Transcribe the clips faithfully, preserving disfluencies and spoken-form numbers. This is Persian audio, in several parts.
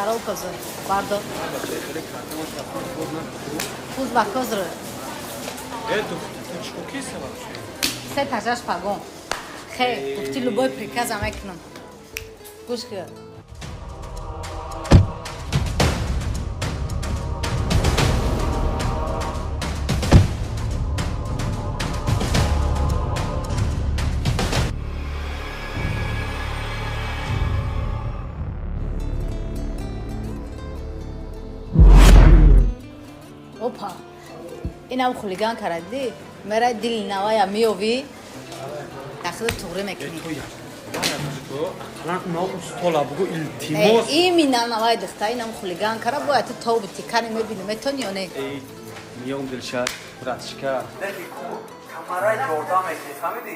خراب کزه بردار خوز با کز رو چی کوکی سبب شد؟ سه تجاش پاگون خیلی گفتی لبای پریکاز هم اکنم گوش که اوپا اینم خولیگان کردی مرا دل نوایا میوی تاخذ تغری مکنی الان ما استولا بگو التماس این مینا نوای دختر اینم خولیگان کرد باید تو بتی کنی میبینی میتونی یا نه میام دلشاد براتشکا دلی کو کامرای جوردا میکنی فهمیدی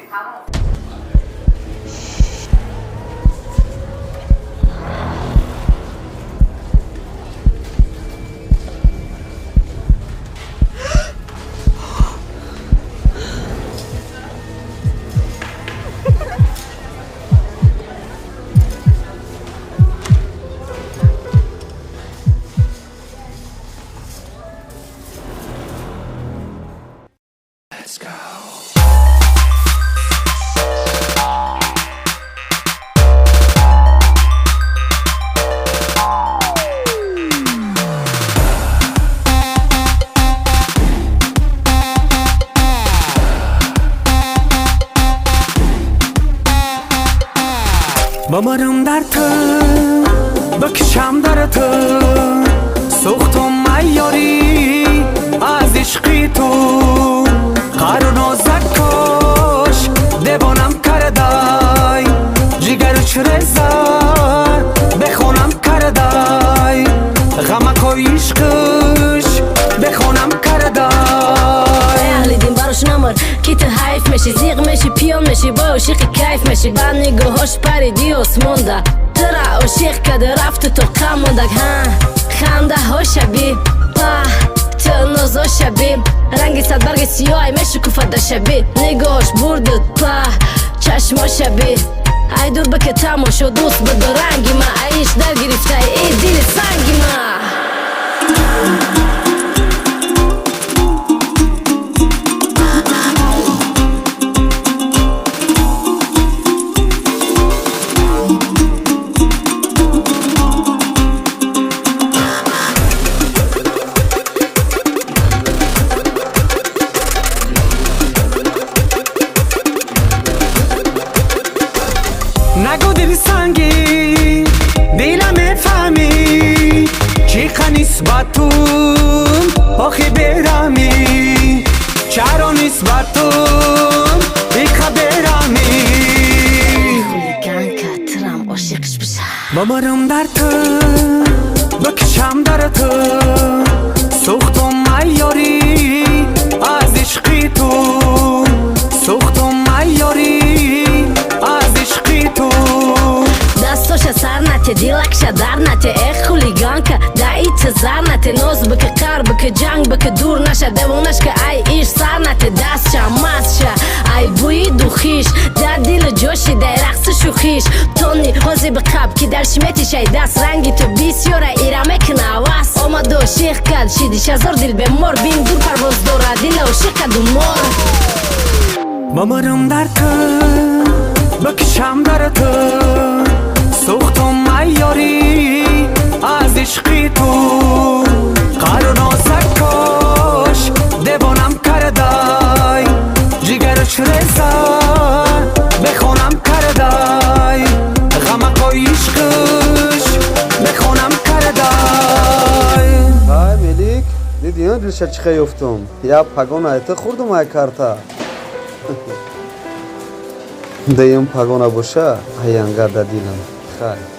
بمرم در تو بکشم در تو سوختم میاری از عشقی تو قرون و زکاش دیوانم کردای جگرش رزار بخونم کردای غمک و عشقش بخونم کردای اهلی دین براش نمر کی تو حیف میشی زیغ میشی پیان میشی با عشق کیف میشی بعد نگاهاش پریدی آسمونده ترا عاشق کده رفت تو غم مونده ها خنده ها شبیه پا تو نازا شبیه رنگی صد برگ سیاه میشه کفت شبیه نگاهش بردت پا چشما شبیه ای دور بکه تماشا دوست بدو رنگی ما ایش در گرفته ای دل سنگی ما نگو دل سنگی دلم فهمی چی نسبتون آخی برمی چرا نسبتون بیخ برمی خولیگان کترم عاشقش بشه بمرم در تو بکشم در تو سوختم میاری از عشقی تو سوختم میاری از عشقی تو دستاش سر نته دیلکش در نته ای خولیگان که دعیت زر نته ناز بکه قر بکه جنگ بکه دور نشه دوانش که ای ایش سر نته دست شه مست شه ای بوی دوخیش در دل جوشی در رقص شوخیش تونی حوزی به قب که در شمیتی شای دست رنگی تو بیسیاره ایرمه کنه واس آمد و شیخ کد شیدیش هزار دل به مور بین دور پرواز دوره دل و شیخ کد و مور بمرم در تو بکشم در تو سوختم میاری از عشقی تو قرون و زکاش دیوانم کردای جگرش رزار بخونم کردای غمک و عشقش بخونم کردای های ملیک دیدی ها دلشد چی خیلی افتم یا پاگون ایتا خوردم های کارتا دیم پاگونا باشه هیانگرد دیلم خیلی